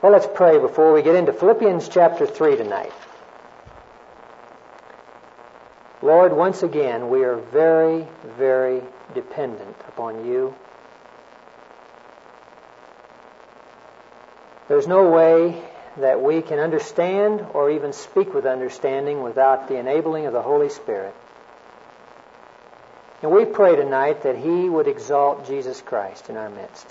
Well, let's pray before we get into Philippians chapter 3 tonight. Lord, once again, we are very, very dependent upon you. There's no way that we can understand or even speak with understanding without the enabling of the Holy Spirit. And we pray tonight that He would exalt Jesus Christ in our midst.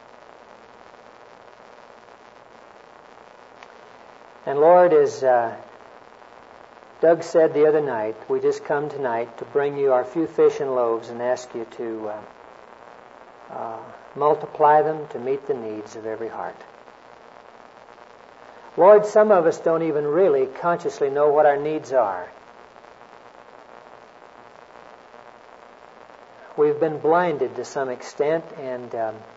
And Lord, as Doug said the other night, we just come tonight to bring you our few fish and loaves and ask you to multiply them to meet the needs of every heart. Lord, some of us don't even really consciously know what our needs are. We've been blinded to some extent, and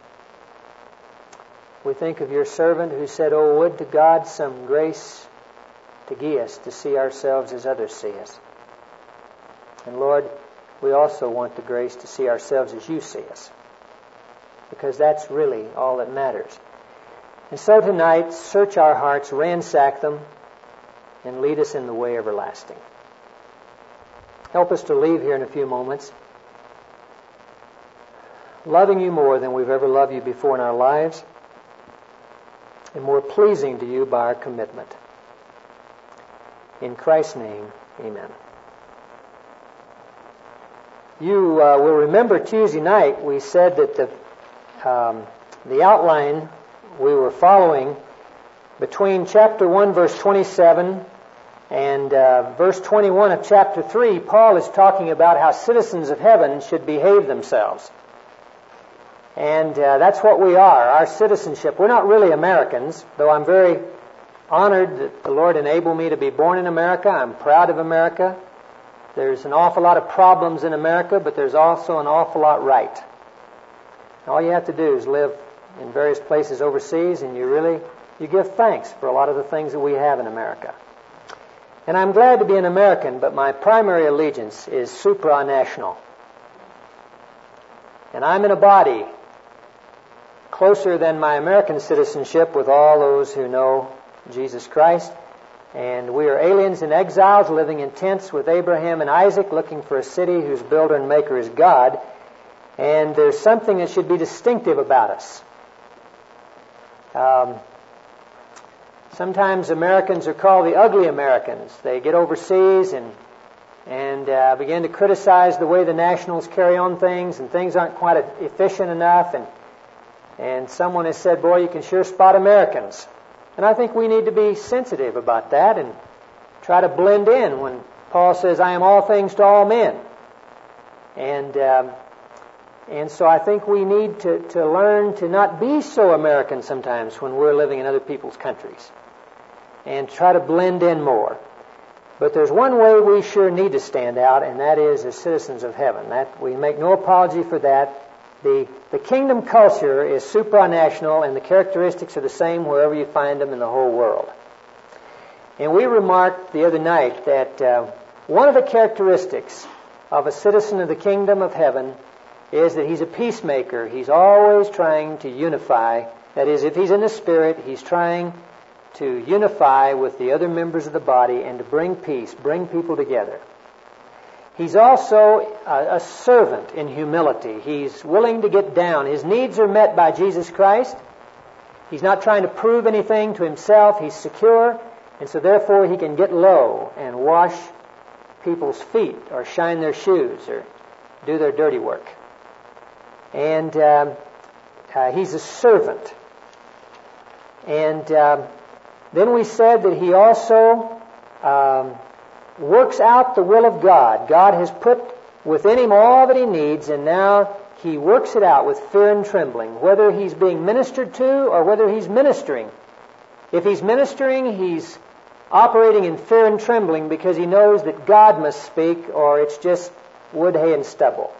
we think of your servant who said, "Oh, would to God some grace to give us to see ourselves as others see us." And Lord, we also want the grace to see ourselves as you see us, because that's really all that matters. And so tonight, search our hearts, ransack them, and lead us in the way everlasting. Help us to leave here in a few moments loving you more than we've ever loved you before in our lives, and more pleasing to you by our commitment. In Christ's name, amen. You will remember Tuesday night we said that the outline we were following between chapter 1, verse 27 and verse 21 of chapter 3, Paul is talking about how citizens of heaven should behave themselves. And that's what we are, our citizenship. We're not really Americans, though I'm very honored that the Lord enabled me to be born in America. I'm proud of America. There's an awful lot of problems in America, but there's also an awful lot right. All you have to do is live in various places overseas, and you give thanks for a lot of the things that we have in America. And I'm glad to be an American, but my primary allegiance is supranational. And I'm in a body closer than my American citizenship with all those who know Jesus Christ. And we are aliens and exiles living in tents with Abraham and Isaac, looking for a city whose builder and maker is God. And there's something that should be distinctive about us. Sometimes Americans are called the ugly Americans. They get overseas and begin to criticize the way the nationals carry on things, and things aren't quite efficient enough. And someone has said, "Boy, you can sure spot Americans." And I think we need to be sensitive about that and try to blend in when Paul says, "I am all things to all men." And so I think we need to learn to not be so American sometimes when we're living in other people's countries, and try to blend in more. But there's one way we sure need to stand out, and that is as citizens of heaven. That we make no apology for that. The kingdom culture is supranational, and the characteristics are the same wherever you find them in the whole world. And we remarked the other night that one of the characteristics of a citizen of the kingdom of heaven is that he's a peacemaker. He's always trying to unify. That is, if he's in the Spirit, he's trying to unify with the other members of the body and to bring peace, bring people together. He's also a servant in humility. He's willing to get down. His needs are met by Jesus Christ. He's not trying to prove anything to himself. He's secure, and so therefore he can get low and wash people's feet or shine their shoes or do their dirty work. And he's a servant. And then we said that he also works out the will of God. God has put within him all that he needs, and now he works it out with fear and trembling, whether he's being ministered to or whether he's ministering. If he's ministering, he's operating in fear and trembling because he knows that God must speak, or it's just wood, hay, and stubble.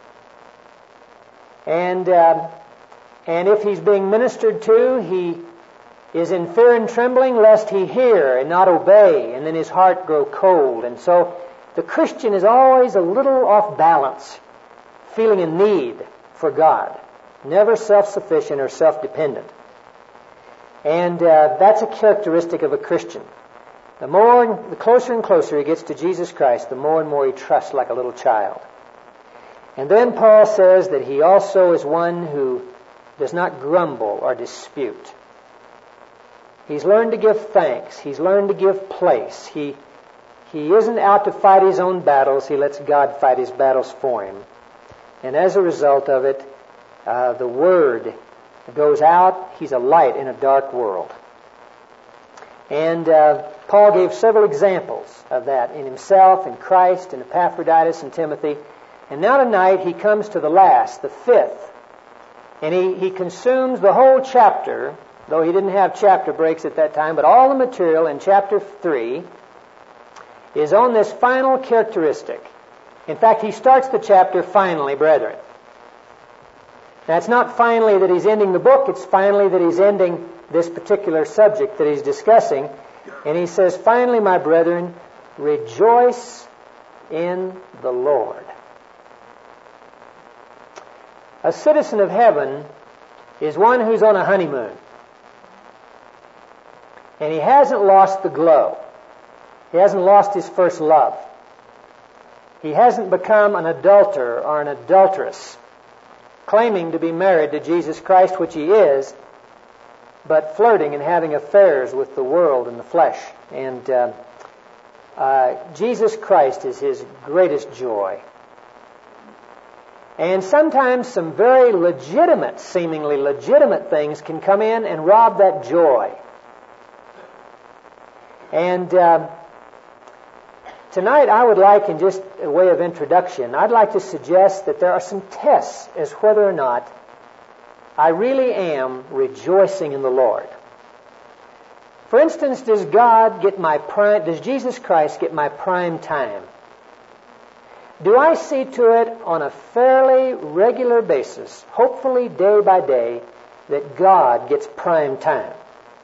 And if he's being ministered to, he is in fear and trembling lest he hear and not obey, and then his heart grow cold. And so the Christian is always a little off balance, feeling a need for God, never self-sufficient or self-dependent. And that's a characteristic of a Christian. The closer and closer he gets to Jesus Christ, the more and more he trusts like a little child. And then Paul says that he also is one who does not grumble or dispute. He's learned to give thanks. He's learned to give place. He isn't out to fight his own battles. He lets God fight his battles for him. And as a result of it, the Word goes out. He's a light in a dark world. And Paul gave several examples of that in himself, in Christ, in Epaphroditus, and Timothy. And now tonight he comes to the last, the fifth. And he consumes the whole chapter, though he didn't have chapter breaks at that time, but all the material in chapter 3 is on this final characteristic. In fact, he starts the chapter, finally, brethren. Now, it's not finally that he's ending the book, it's finally that he's ending this particular subject that he's discussing. And he says, finally, my brethren, rejoice in the Lord. A citizen of heaven is one who's on a honeymoon. And he hasn't lost the glow. He hasn't lost his first love. He hasn't become an adulterer or an adulteress, claiming to be married to Jesus Christ, which he is, but flirting and having affairs with the world and the flesh. And Jesus Christ is his greatest joy. And sometimes some very legitimate, seemingly legitimate things can come in and rob that joy. And tonight I would like, in just a way of introduction, I'd like to suggest that there are some tests as whether or not I really am rejoicing in the Lord. For instance, does Jesus Christ get my prime time? Do I see to it on a fairly regular basis, hopefully day by day, that God gets prime time?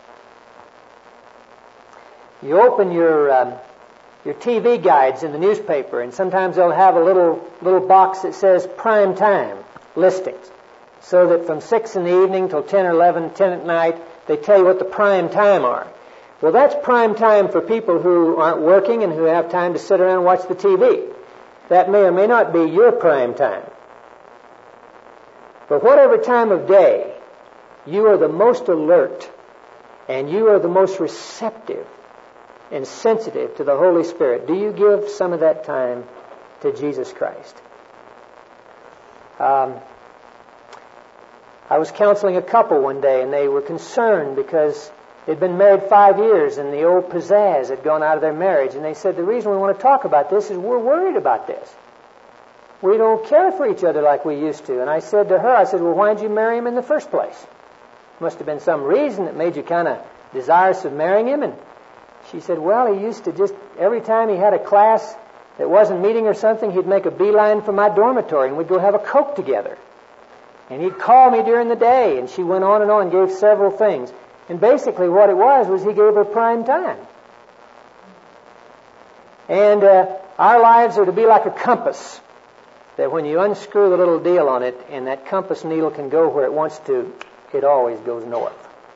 You open your TV guides in the newspaper, and sometimes they'll have a little box that says prime time listings, so that from 6 in the evening till 10 or 11, 10 at night, they tell you what the prime time are. Well, that's prime time for people who aren't working and who have time to sit around and watch the TV. That may or may not be your prime time. But whatever time of day you are the most alert and you are the most receptive and sensitive to the Holy Spirit, do you give some of that time to Jesus Christ? I was counseling a couple one day, and they were concerned because they'd been married 5 years and the old pizzazz had gone out of their marriage. And they said, the reason we want to talk about this is we're worried about this. We don't care for each other like we used to. And I said to her, well, why did you marry him in the first place? Must have been some reason that made you kind of desirous of marrying him. And she said, well, he used to just, every time he had a class that wasn't meeting or something, he'd make a beeline for my dormitory and we'd go have a Coke together. And he'd call me during the day. And she went on and gave several things. And basically what it was he gave her prime time. And our lives are to be like a compass, that when you unscrew the little deal on it and that compass needle can go where it wants to, it always goes north.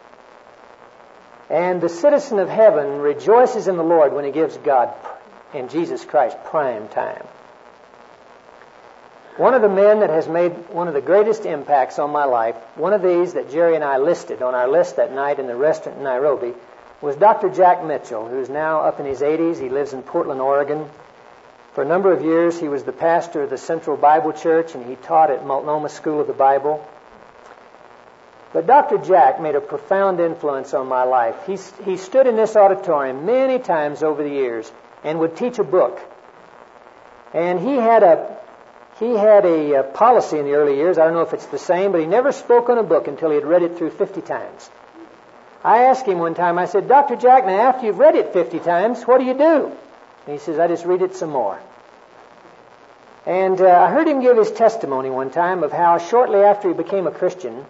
And the citizen of heaven rejoices in the Lord when he gives God and Jesus Christ prime time. One of the men that has made one of the greatest impacts on my life, one of these that Jerry and I listed on our list that night in the restaurant in Nairobi, was Dr. Jack Mitchell, who's now up in his 80s. He lives in Portland, Oregon. For a number of years, he was the pastor of the Central Bible Church, and he taught at Multnomah School of the Bible. But Dr. Jack made a profound influence on my life. He stood in this auditorium many times over the years and would teach a book. And he had a policy in the early years. I don't know if it's the same, but he never spoke on a book until he had read it through 50 times. I asked him one time, I said, Dr. Jack, now after you've read it 50 times, what do you do? And he says, I just read it some more. And I heard him give his testimony one time of how shortly after he became a Christian,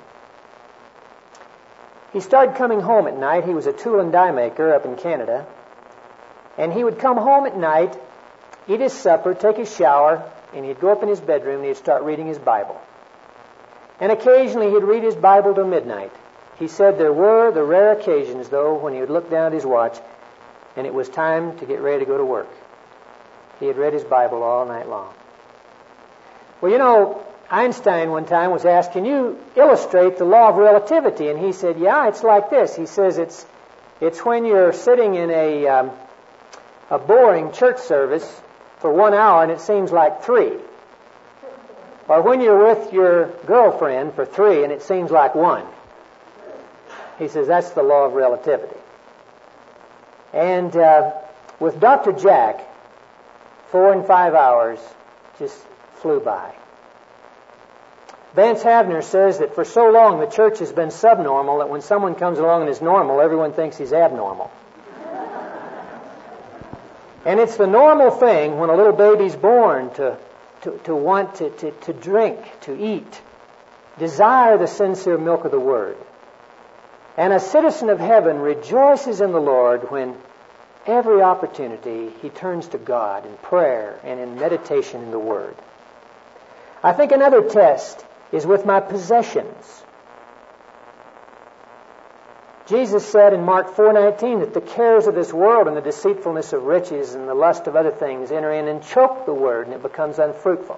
he started coming home at night. He was a tool and die maker up in Canada. And he would come home at night, eat his supper, take his shower, and he'd go up in his bedroom and he'd start reading his Bible. And occasionally he'd read his Bible till midnight. He said there were the rare occasions, though, when he would look down at his watch and it was time to get ready to go to work. He had read his Bible all night long. Well, you know, Einstein one time was asked, can you illustrate the law of relativity? And he said, yeah, it's like this. He says it's when you're sitting in a boring church service for 1 hour and it seems like 3. Or when you're with your girlfriend for 3 and it seems like 1. He says that's the law of relativity. And with Dr. Jack, 4 and 5 hours just flew by. Vance Havner says that for so long the church has been subnormal that when someone comes along and is normal, everyone thinks he's abnormal. And it's the normal thing when a little baby's born to want to drink, to eat, desire the sincere milk of the Word. And a citizen of heaven rejoices in the Lord when every opportunity he turns to God in prayer and in meditation in the Word. I think another test is with my possessions. Jesus said in Mark 4:19 that the cares of this world and the deceitfulness of riches and the lust of other things enter in and choke the Word and it becomes unfruitful.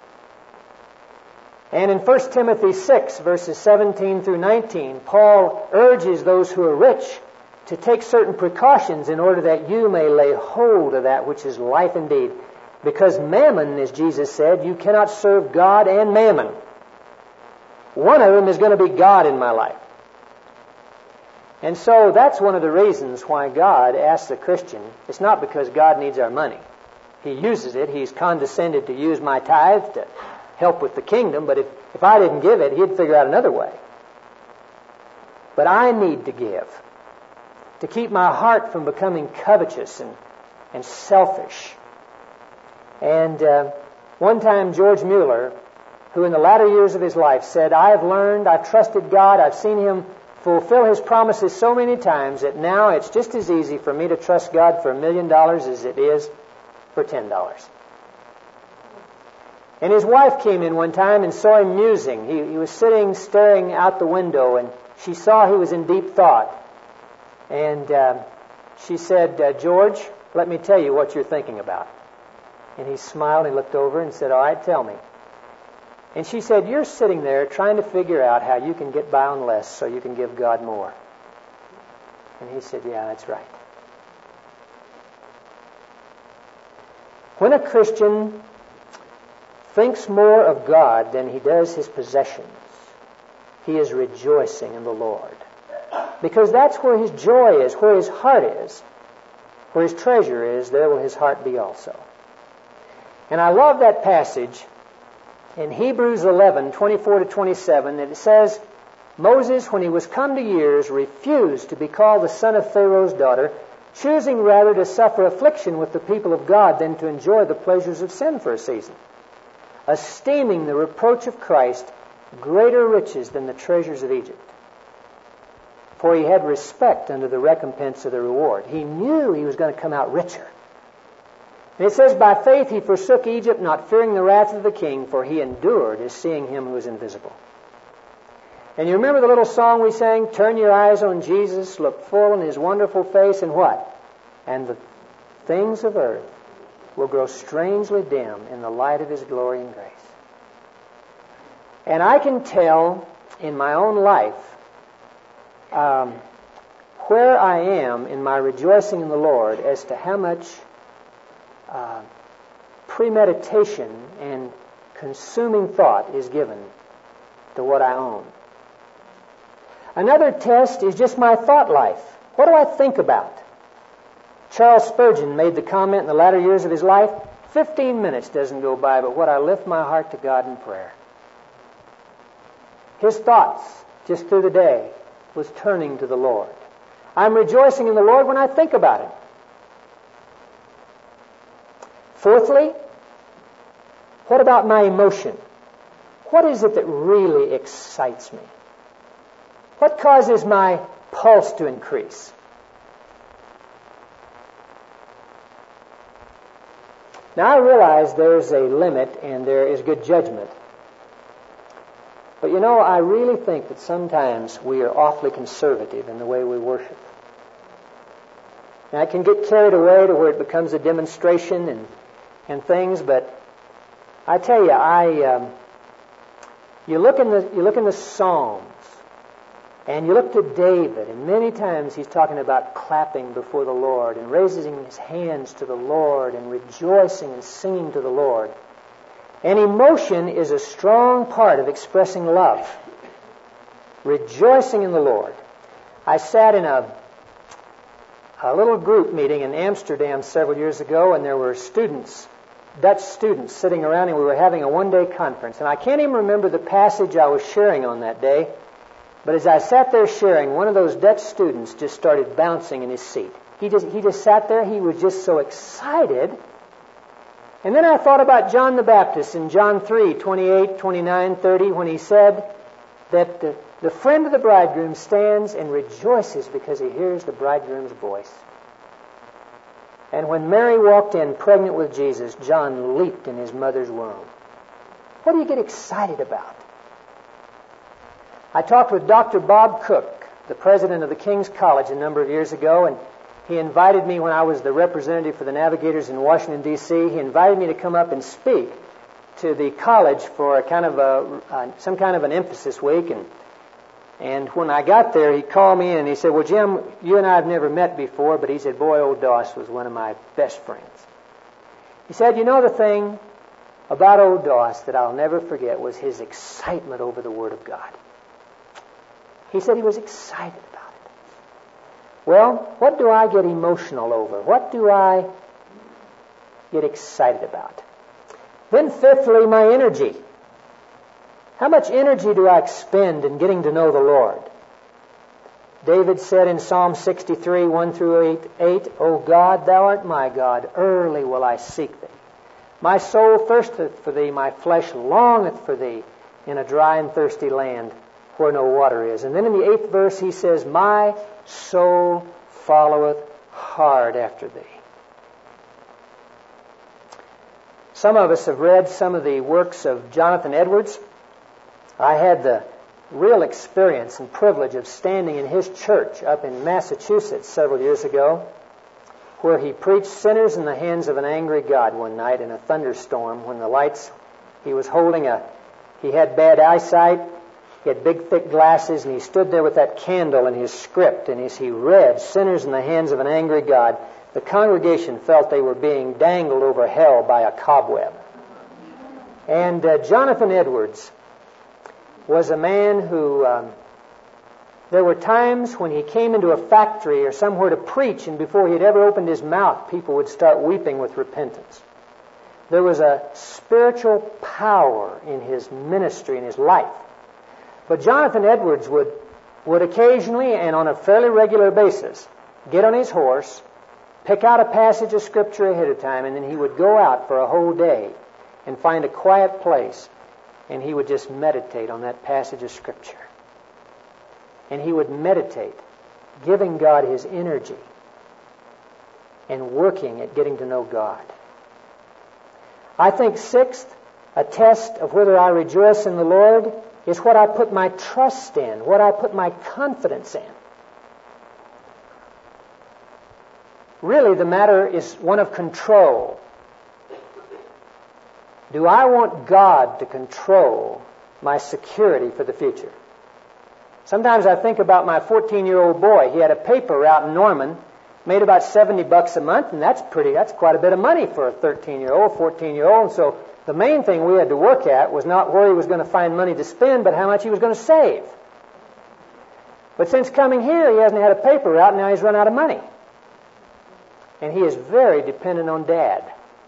And in 1 Timothy 6, verses 17 through 19, Paul urges those who are rich to take certain precautions in order that you may lay hold of that which is life indeed. Because mammon, as Jesus said, you cannot serve God and mammon. One of them is going to be God in my life. And so that's one of the reasons why God asks a Christian. It's not because God needs our money. He uses it. He's condescended to use my tithe to help with the kingdom, but if I didn't give it, He'd figure out another way. But I need to give to keep my heart from becoming covetous and selfish. And one time George Mueller, who in the latter years of his life said, I've trusted God, I've seen Him fulfill His promises so many times that now it's just as easy for me to trust God for $1 million as it is for $10. And his wife came in one time and saw him musing. He was sitting, staring out the window, and she saw he was in deep thought. And she said, George, let me tell you what you're thinking about. And he smiled and looked over and said, all right, tell me. And she said, you're sitting there trying to figure out how you can get by on less so you can give God more. And he said, yeah, that's right. When a Christian thinks more of God than he does his possessions, he is rejoicing in the Lord. Because that's where his joy is, where his heart is. Where his treasure is, there will his heart be also. And I love that passage in Hebrews 11:24-27, that it says, Moses, when he was come to years, refused to be called the son of Pharaoh's daughter, choosing rather to suffer affliction with the people of God than to enjoy the pleasures of sin for a season, esteeming the reproach of Christ greater riches than the treasures of Egypt. For he had respect unto the recompense of the reward. He knew he was going to come out richer. And it says, by faith he forsook Egypt, not fearing the wrath of the king, for he endured as seeing him who is invisible. And you remember the little song we sang, turn your eyes on Jesus, look full in His wonderful face, and what? And the things of earth will grow strangely dim in the light of His glory and grace. And I can tell in my own life where I am in my rejoicing in the Lord as to how much premeditation and consuming thought is given to what I own. Another test is just my thought life. What do I think about? Charles Spurgeon made the comment in the latter years of his life, 15 minutes doesn't go by but what I lift my heart to God in prayer. His thoughts just through the day was turning to the Lord. I'm rejoicing in the Lord when I think about Him. Fourthly, what about my emotion? What is it that really excites me? What causes my pulse to increase? Now I realize there's a limit and there is good judgment. But you know, I really think that sometimes we are awfully conservative in the way we worship. And I can get carried away to where it becomes a demonstration and things, but I tell you, you look in the Psalms, and you look to David, and many times he's talking about clapping before the Lord and raising his hands to the Lord and rejoicing and singing to the Lord. And emotion is a strong part of expressing love. Rejoicing in the Lord. I sat in a little group meeting in Amsterdam several years ago, and there were students, Dutch students, sitting around, and we were having a one-day conference. And I can't even remember the passage I was sharing on that day, but as I sat there sharing, one of those Dutch students just started bouncing in his seat. He just sat there. He was just so excited. And then I thought about John the Baptist in John 3, 28, 29, 30, when he said that the friend of the bridegroom stands and rejoices because he hears the bridegroom's voice. And when Mary walked in pregnant with Jesus, John leaped in his mother's womb. What do you get excited about? I talked with Dr. Bob Cook, the president of the King's College, a number of years ago, and he invited me when I was the representative for the Navigators in Washington, D.C. He invited me to come up and speak to the college for some kind of an emphasis week. And when I got there, he called me in and he said, "Well, Jim, you and I have never met before," but he said, "Boy, old Doss was one of my best friends." He said, "You know, the thing about old Doss that I'll never forget was his excitement over the Word of God." He said he was excited about it. Well, what do I get emotional over? What do I get excited about? Then fifthly, my energy. How much energy do I expend in getting to know the Lord? David said in Psalm 63, 1 through 8, "O God, thou art my God, early will I seek thee. My soul thirsteth for thee, my flesh longeth for thee in a dry and thirsty land where no water is." And then in the 8th verse he says, "My soul followeth hard after thee." Some of us have read some of the works of Jonathan Edwards. I had the real experience and privilege of standing in his church up in Massachusetts several years ago, where he preached sinners in the hands of an angry God one night in a thunderstorm when the lights, he had bad eyesight, he had big thick glasses, and he stood there with that candle in his script, and as he read sinners in the hands of an angry God, the congregation felt they were being dangled over hell by a cobweb. And Jonathan Edwards was a man who, there were times when he came into a factory or somewhere to preach, and before he'd ever opened his mouth, people would start weeping with repentance. There was a spiritual power in his ministry, in his life. But Jonathan Edwards would occasionally and on a fairly regular basis get on his horse, pick out a passage of Scripture ahead of time, and then he would go out for a whole day and find a quiet place, and he would just meditate on that passage of Scripture. And he would meditate, giving God his energy and working at getting to know God. I think sixth, a test of whether I rejoice in the Lord is what I put my trust in, what I put my confidence in. Really, the matter is one of control. Do I want God to control my security for the future? Sometimes I think about my 14-year-old boy. He had a paper route in Norman, made about $70 a month, and that's quite a bit of money for a 13-year-old, 14-year-old. And so the main thing we had to work at was not where he was going to find money to spend, but how much he was going to save. But since coming here, he hasn't had a paper route, and now he's run out of money. And he is very dependent on Dad.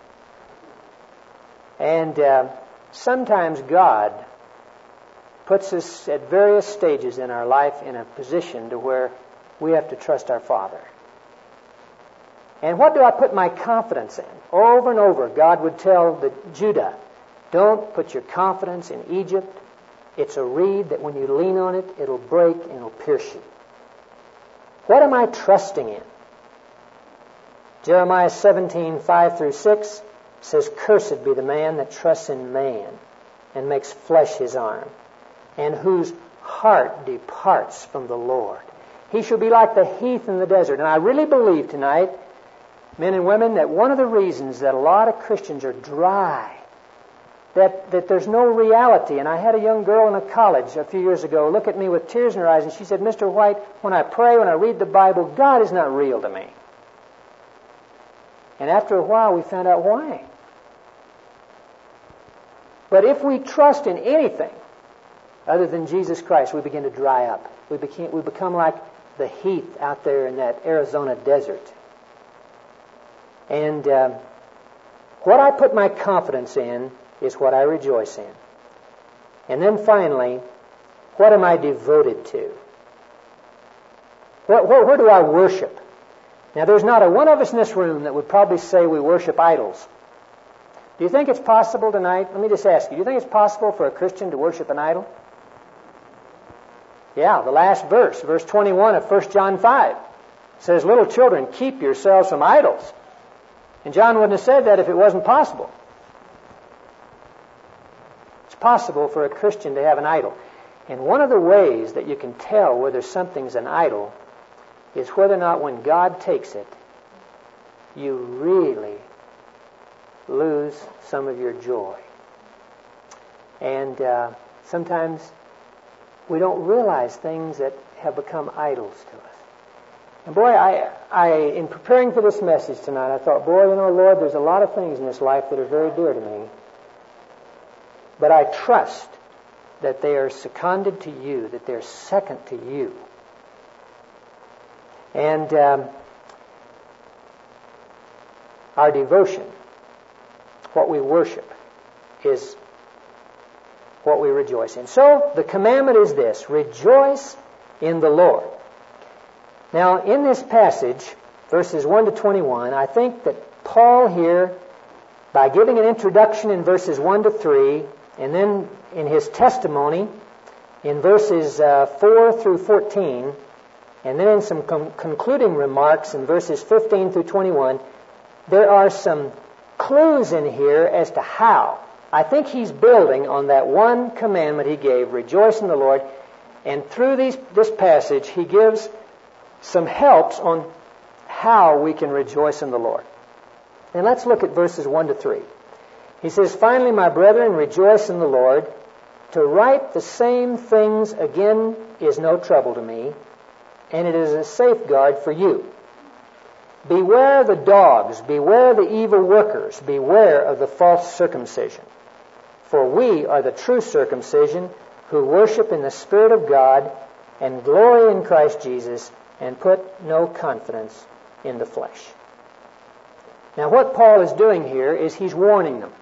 And sometimes God puts us at various stages in our life in a position to where we have to trust our Father. And what do I put my confidence in? Over and over, God would tell Judah, don't put your confidence in Egypt. It's a reed that when you lean on it, it'll break and it'll pierce you. What am I trusting in? Jeremiah 17, 5 through 6 says, "Cursed be the man that trusts in man and makes flesh his arm, and whose heart departs from the Lord. He shall be like the heath in the desert. And I really believe tonight, men and women, that one of the reasons that a lot of Christians are dry, that there's no reality. And I had a young girl in a college a few years ago look at me with tears in her eyes, and she said, Mr. White, when I pray, when I read the Bible, God is not real to me. And after a while, we found out why. But if we trust in anything other than Jesus Christ, we begin to dry up. We become like the heath out there in that Arizona desert. And what I put my confidence in is what I rejoice in. And then finally, what am I devoted to? Where do I worship? Now, there's not a one of us in this room that would probably say we worship idols. Do you think it's possible tonight? Let me just ask you, do you think it's possible for a Christian to worship an idol? Yeah, the last verse, verse 21 of 1 John 5, says, little children, keep yourselves from idols. And John wouldn't have said that if it wasn't possible. It's possible for a Christian to have an idol. And one of the ways that you can tell whether something's an idol is whether or not when God takes it, you really lose some of your joy. And sometimes we don't realize things that have become idols to us. And boy, I in preparing for this message tonight, I thought, boy, Lord, there's a lot of things in this life that are very dear to me. But I trust that they are seconded to you, that they're second to you. And our devotion, what we worship, is what we rejoice in. So, the commandment is this, rejoice in the Lord. Now, in this passage, verses 1 to 21, I think that Paul here, by giving an introduction in verses 1 to 3, and then in his testimony in verses 4 through 14, and then in some concluding remarks in verses 15 through 21, there are some clues in here as to how. I think he's building on that one commandment he gave, rejoice in the Lord, and through this passage he gives some helps on how we can rejoice in the Lord. And let's look at verses 1 to 3. He says, finally, my brethren, rejoice in the Lord. To write the same things again is no trouble to me, and it is a safeguard for you. Beware the dogs, beware the evil workers, beware of the false circumcision. For we are the true circumcision, who worship in the Spirit of God, and glory in Christ Jesus, and put no confidence in the flesh. Now what Paul is doing here is he's warning them.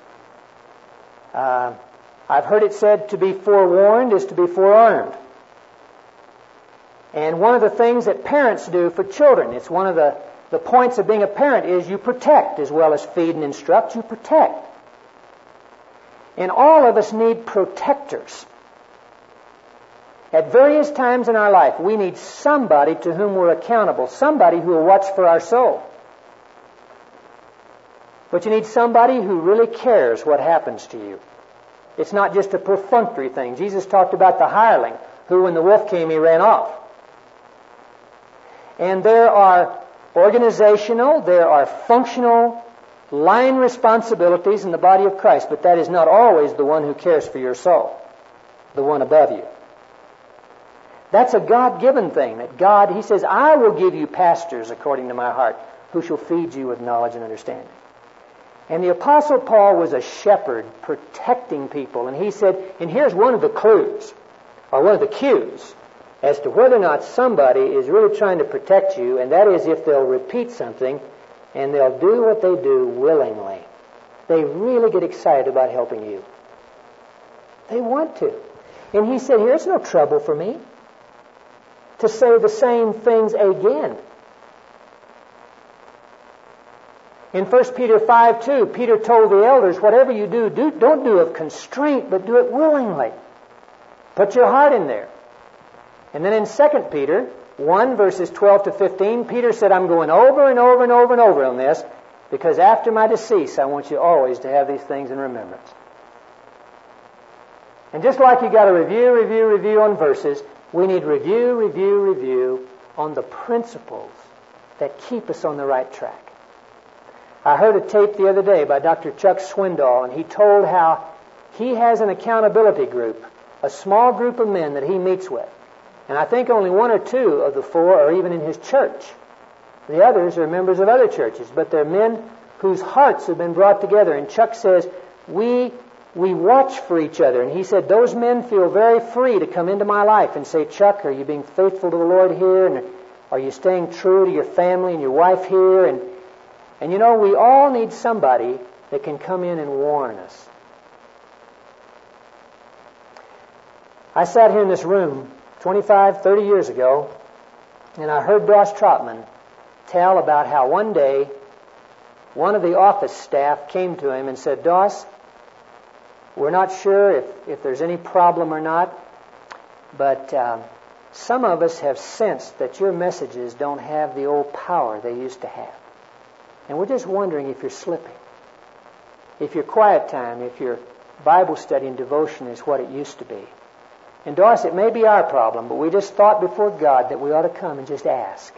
I've heard it said to be forewarned is to be forearmed. And one of the things that parents do for children, it's one of the points of being a parent, is you protect as well as feed and instruct, you protect. And all of us need protectors. At various times in our life, we need somebody to whom we're accountable, somebody who will watch for our soul. But you need somebody who really cares what happens to you. It's not just a perfunctory thing. Jesus talked about the hireling, who when the wolf came, he ran off. And there are organizational, there are functional line responsibilities in the body of Christ, but that is not always the one who cares for your soul, the one above you. That's a God-given thing, that God, He says, I will give you pastors according to my heart, who shall feed you with knowledge and understanding. And the Apostle Paul was a shepherd protecting people, and he said, and here's one of the clues, or one of the cues, as to whether or not somebody is really trying to protect you, and that is if they'll repeat something, and they'll do what they do willingly. They really get excited about helping you. They want to. And he said, here's no trouble for me to say the same things again. In 1 Peter 5:2, Peter told the elders, whatever you do, don't do of constraint, but do it willingly. Put your heart in there. And then in 2 Peter 1, verses 12 to 15, Peter said, I'm going over and over and over and over on this, because after my decease, I want you always to have these things in remembrance. And just like you got to review on verses, we need review on the principles that keep us on the right track. I heard a tape the other day by Dr. Chuck Swindoll, and he told how he has an accountability group, a small group of men that he meets with. And I think only one or two of the four are even in his church. The others are members of other churches, but they're men whose hearts have been brought together. And Chuck says, we watch for each other. And he said, those men feel very free to come into my life and say, Chuck, are you being faithful to the Lord here? And are you staying true to your family and your wife here? And you know, we all need somebody that can come in and warn us. I sat here in this room 25, 30 years ago, and I heard Doss Trotman tell about how one day one of the office staff came to him and said, Doss, we're not sure if there's any problem or not, but some of us have sensed that your messages don't have the old power they used to have. And we're just wondering if you're slipping. If your quiet time, if your Bible study and devotion is what it used to be. And Doss, it may be our problem, but we just thought before God that we ought to come and just ask.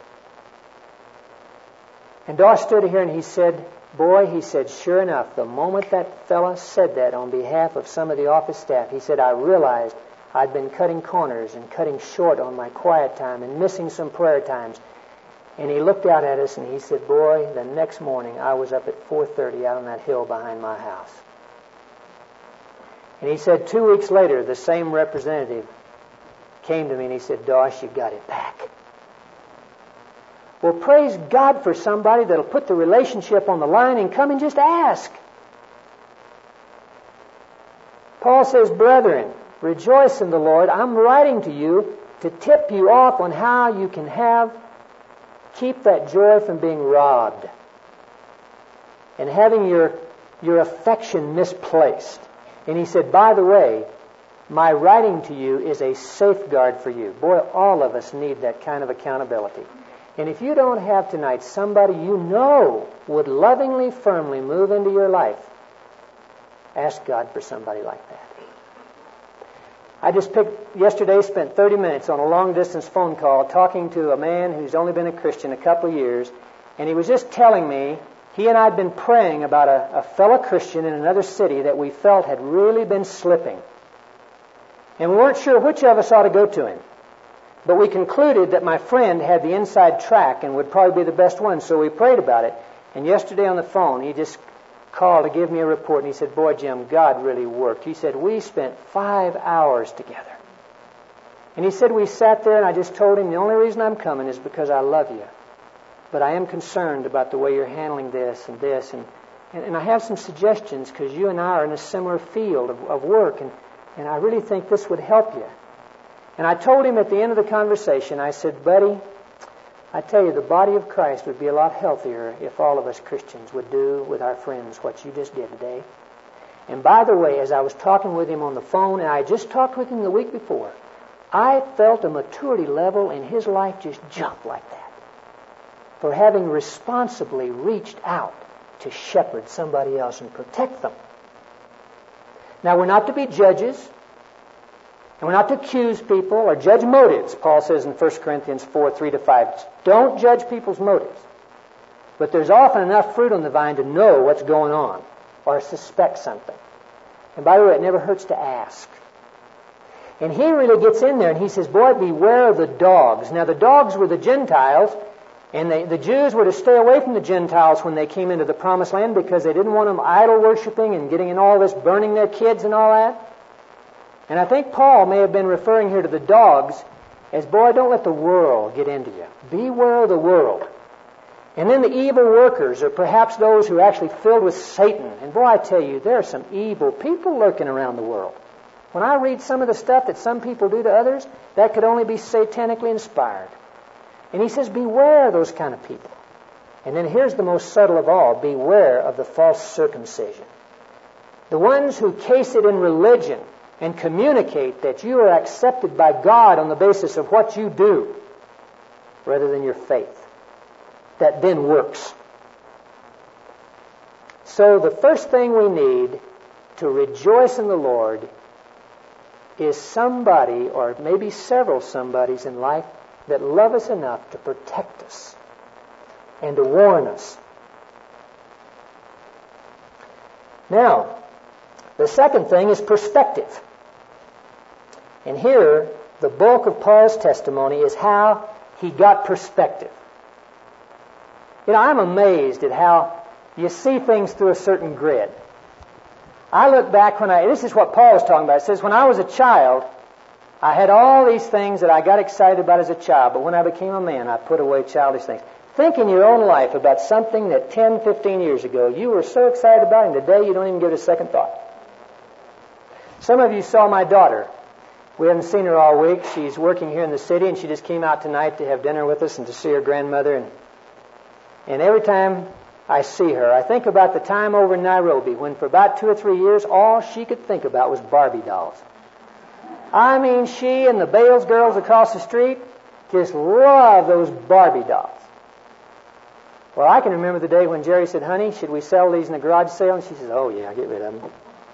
And Doss stood here and he said, boy, he said, sure enough, the moment that fella said that on behalf of some of the office staff, he said, I realized I'd been cutting corners and cutting short on my quiet time and missing some prayer times. And he looked out at us and he said, boy, the next morning I was up at 4:30 out on that hill behind my house. And he said 2 weeks later, the same representative came to me and he said, Doss, you got it back. Well, praise God for somebody that'll put the relationship on the line and come and just ask. Paul says, brethren, rejoice in the Lord. I'm writing to you to tip you off on how you can keep that joy from being robbed and having your affection misplaced. And he said, by the way, my writing to you is a safeguard for you. Boy, all of us need that kind of accountability. And if you don't have tonight somebody you know would lovingly, firmly move into your life, ask God for somebody like that. I just yesterday spent 30 minutes on a long-distance phone call talking to a man who's only been a Christian a couple of years, and he was just telling me he and I had been praying about a fellow Christian in another city that we felt had really been slipping. And we weren't sure which of us ought to go to him. But we concluded that my friend had the inside track and would probably be the best one, so we prayed about it. And yesterday on the phone, he just called to give me a report, and he said, boy, Jim, God really worked. He said, we spent 5 hours together. And he said, we sat there, and I just told him, the only reason I'm coming is because I love you. But I am concerned about the way you're handling this, and I have some suggestions, because you and I are in a similar field of work, and I really think this would help you. And I told him at the end of the conversation, I said, buddy, I tell you, the body of Christ would be a lot healthier if all of us Christians would do with our friends what you just did today. And by the way, as I was talking with him on the phone, and I just talked with him the week before, I felt a maturity level in his life just jump like that for having responsibly reached out to shepherd somebody else and protect them. Now, we're not to be judges, and we're not to accuse people or judge motives. Paul says in 1 Corinthians 4:3-5, don't judge people's motives. But there's often enough fruit on the vine to know what's going on or suspect something. And by the way, it never hurts to ask. And he really gets in there and he says, boy, beware of the dogs. Now, the dogs were the Gentiles, and the Jews were to stay away from the Gentiles when they came into the Promised Land because they didn't want them idol-worshiping and getting in all this, burning their kids and all that. And I think Paul may have been referring here to the dogs as, boy, don't let the world get into you. Beware of the world. And then the evil workers, or perhaps those who are actually filled with Satan. And boy, I tell you, there are some evil people lurking around the world. When I read some of the stuff that some people do to others, that could only be satanically inspired. And he says, beware of those kind of people. And then here's the most subtle of all, beware of the false circumcision. The ones who case it in religion and communicate that you are accepted by God on the basis of what you do rather than your faith. That then works. So the first thing we need to rejoice in the Lord is somebody, or maybe several somebodies in life, that love us enough to protect us and to warn us. Now, the second thing is perspective. And here, the bulk of Paul's testimony is how he got perspective. You know, I'm amazed at how you see things through a certain grid. I look back this is what Paul was talking about. It says, when I was a child, I had all these things that I got excited about as a child, but when I became a man, I put away childish things. Think in your own life about something that 10, 15 years ago you were so excited about, and today you don't even give it a second thought. Some of you saw my daughter. We haven't seen her all week. She's working here in the city, and she just came out tonight to have dinner with us and to see her grandmother. And every time I see her, I think about the time over in Nairobi when for about 2 or 3 years, all she could think about was Barbie dolls. I mean, she and the Bales girls across the street just love those Barbie dolls. Well, I can remember the day when Jerry said, honey, should we sell these in a garage sale? And she says, oh, yeah, get rid of them.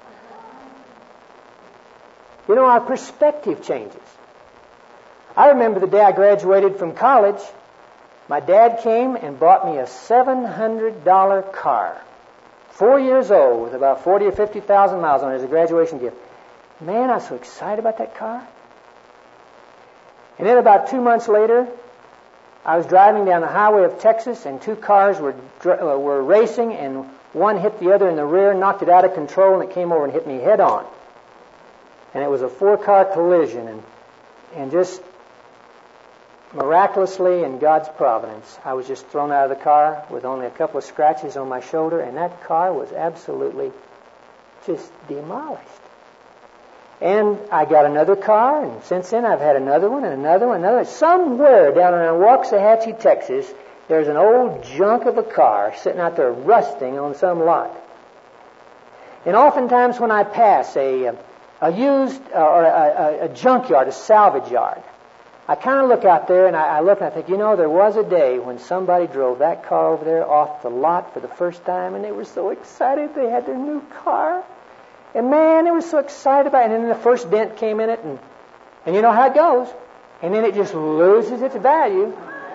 You know, our perspective changes. I remember the day I graduated from college, my dad came and bought me a $700 car. 4 years old with about 40 or 50,000 miles on it as a graduation gift. Man, I was so excited about that car. And then about 2 months later, I was driving down the highway of Texas, and 2 cars were racing, and one hit the other in the rear, knocked it out of control, and it came over and hit me head on. And it was a 4-car collision, and just miraculously, in God's providence, I was just thrown out of the car with only a couple of scratches on my shoulder, and that car was absolutely just demolished. And I got another car, and since then I've had another one and another one and another. Somewhere down in Waxahachie, Texas, there's an old junk of a car sitting out there rusting on some lot. And oftentimes when I pass a used or a junkyard, a salvage yard, I kind of look out there and I look and I think, you know, there was a day when somebody drove that car over there off the lot for the first time, and they were so excited they had their new car. And man, they were so excited about it. And then the first dent came in it, and you know how it goes. And then it just loses its value.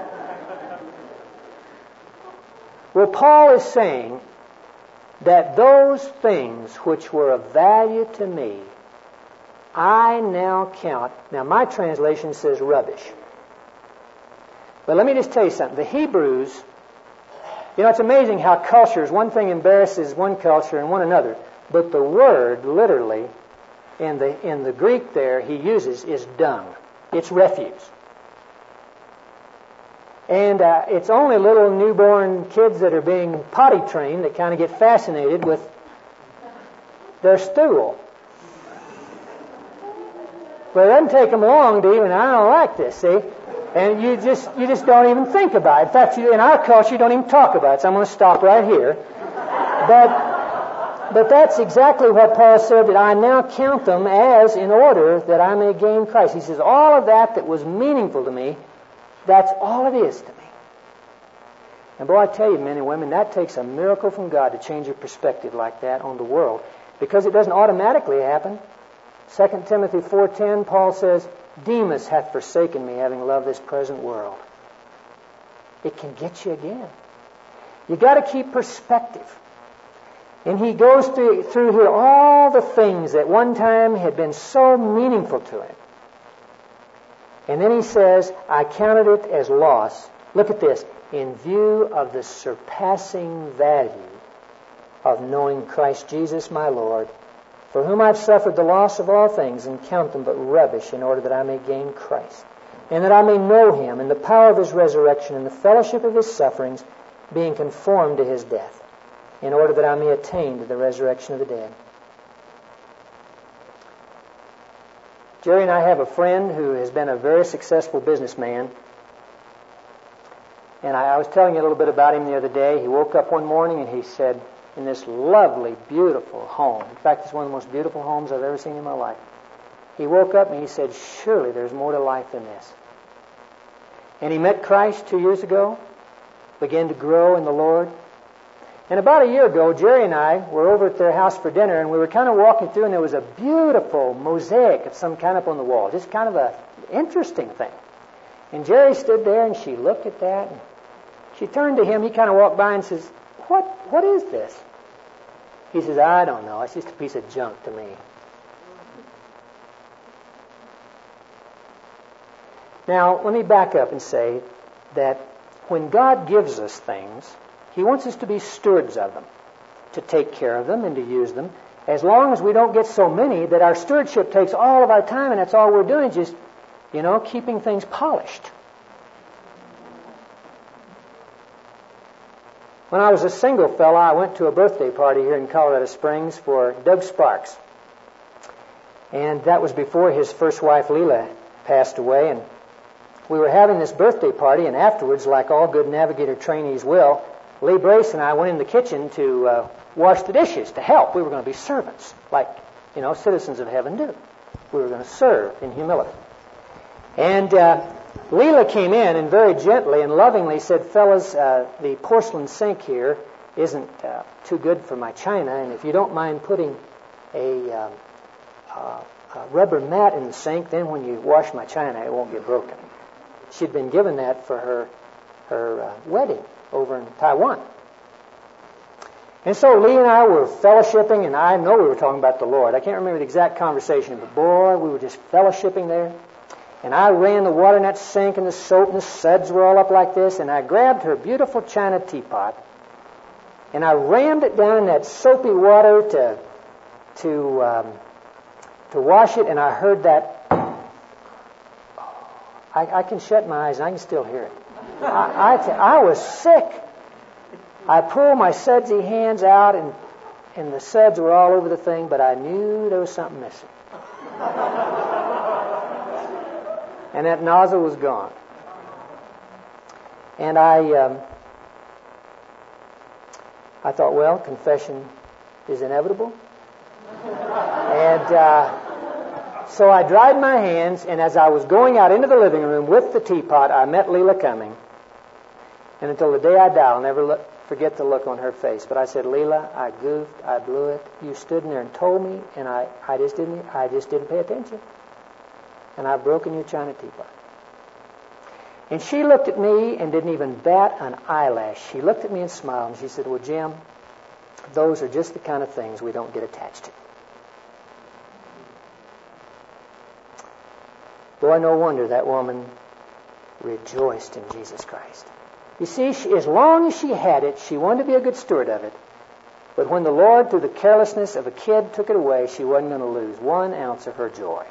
Well, Paul is saying that those things which were of value to me, I now count. Now, my translation says rubbish. But let me just tell you something. The Hebrews, you know, it's amazing how cultures, one thing embarrasses one culture and one another. But the word, literally, in the Greek there, he uses is dung. It's refuse. And it's only little newborn kids that are being potty trained that kind of get fascinated with their stool. But it doesn't take them long to even, I don't like this, see? And you just don't even think about it. In fact, in our culture, you don't even talk about it. So I'm going to stop right here. But that's exactly what Paul said, that I now count them as in order that I may gain Christ. He says, all of that was meaningful to me, that's all it is to me. And boy, I tell you, men and women, that takes a miracle from God to change your perspective like that on the world. Because it doesn't automatically happen. 2 Timothy 4:10, Paul says, Demas hath forsaken me, having loved this present world. It can get you again. You got to keep perspective. And he goes through here all the things that one time had been so meaningful to him. And then he says, I counted it as loss. Look at this. In view of the surpassing value of knowing Christ Jesus my Lord, for whom I've suffered the loss of all things, and count them but rubbish, in order that I may gain Christ, and that I may know him in the power of his resurrection and the fellowship of his sufferings, being conformed to his death, in order that I may attain to the resurrection of the dead. Jerry and I have a friend who has been a very successful businessman. And I was telling you a little bit about him the other day. He woke up one morning and he said, in this lovely, beautiful home, in fact, it's one of the most beautiful homes I've ever seen in my life. He woke up and he said, surely there's more to life than this. And he met Christ 2 years ago, began to grow in the Lord. And about a year ago, Jerry and I were over at their house for dinner, and we were kind of walking through, and there was a beautiful mosaic of some kind up on the wall, just kind of an interesting thing. And Jerry stood there, and she looked at that, and she turned to him. He kind of walked by and says, What is this? He says, I don't know. It's just a piece of junk to me. Now, let me back up and say that when God gives us things, He wants us to be stewards of them, to take care of them and to use them, as long as we don't get so many that our stewardship takes all of our time and that's all we're doing, just, keeping things polished. When I was a single fella, I went to a birthday party here in Colorado Springs for Doug Sparks. And that was before his first wife, Leela, passed away. And we were having this birthday party, and afterwards, like all good navigator trainees will, Lee Brace and I went in the kitchen to wash the dishes, to help. We were going to be servants, like, citizens of heaven do. We were going to serve in humility. And Leela came in and very gently and lovingly said, fellas, the porcelain sink here isn't too good for my china, and if you don't mind putting a rubber mat in the sink, then when you wash my china, it won't get broken. She'd been given that for her wedding over in Taiwan. And so Lee and I were fellowshipping, and I know we were talking about the Lord. I can't remember the exact conversation, but boy, we were just fellowshipping there. And I ran the water in that sink, and the soap and the suds were all up like this, and I grabbed her beautiful china teapot, and I rammed it down in that soapy water to wash it, and I heard that. I can shut my eyes, and I can still hear it. I was sick. I pulled my sudsy hands out, and the suds were all over the thing, but I knew there was something missing. And that nozzle was gone. And I thought, well, confession is inevitable. And so I dried my hands, and as I was going out into the living room with the teapot, I met Leela coming. And until the day I die, I'll never forget the look on her face. But I said, Leela, I goofed, I blew it. You stood in there and told me, and I just didn't pay attention. And I've broken your china teapot. And she looked at me and didn't even bat an eyelash. She looked at me and smiled, and she said, well, Jim, those are just the kind of things we don't get attached to. Boy, no wonder that woman rejoiced in Jesus Christ. You see, as long as she had it, she wanted to be a good steward of it. But when the Lord, through the carelessness of a kid, took it away, she wasn't going to lose 1 ounce of her joy.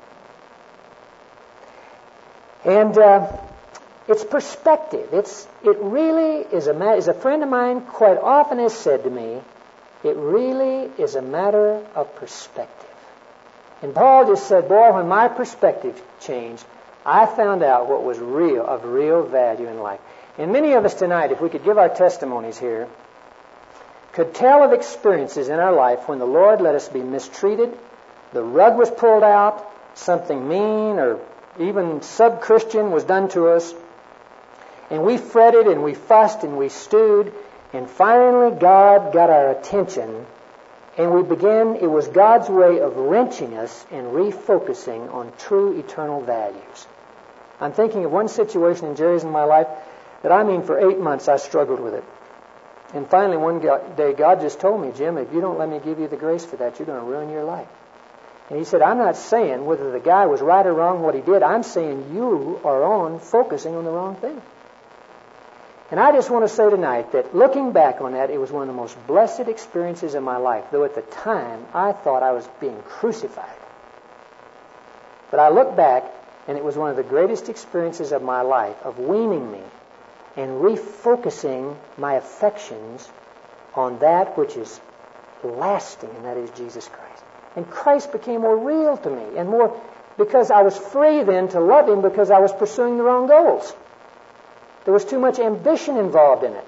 And it's perspective. It really is as a friend of mine quite often has said to me, it really is a matter of perspective. And Paul just said, boy, when my perspective changed, I found out what was of real value in life. And many of us tonight, if we could give our testimonies here, could tell of experiences in our life when the Lord let us be mistreated, the rug was pulled out, something mean or even sub-Christian was done to us, and we fretted and we fussed and we stewed, and finally God got our attention, and it was God's way of wrenching us and refocusing on true eternal values. I'm thinking of one situation in Jerry's in my life that for 8 months I struggled with it. And finally one day God just told me, Jim, if you don't let me give you the grace for that, you're going to ruin your life. And he said, I'm not saying whether the guy was right or wrong what he did. I'm saying you are focusing on the wrong thing. And I just want to say tonight that looking back on that, it was one of the most blessed experiences of my life, though at the time I thought I was being crucified. But I look back, and it was one of the greatest experiences of my life, of weaning me and refocusing my affections on that which is lasting, and that is Jesus Christ. And Christ became more real to me, and more because I was free then to love Him because I was pursuing the wrong goals. There was too much ambition involved in it.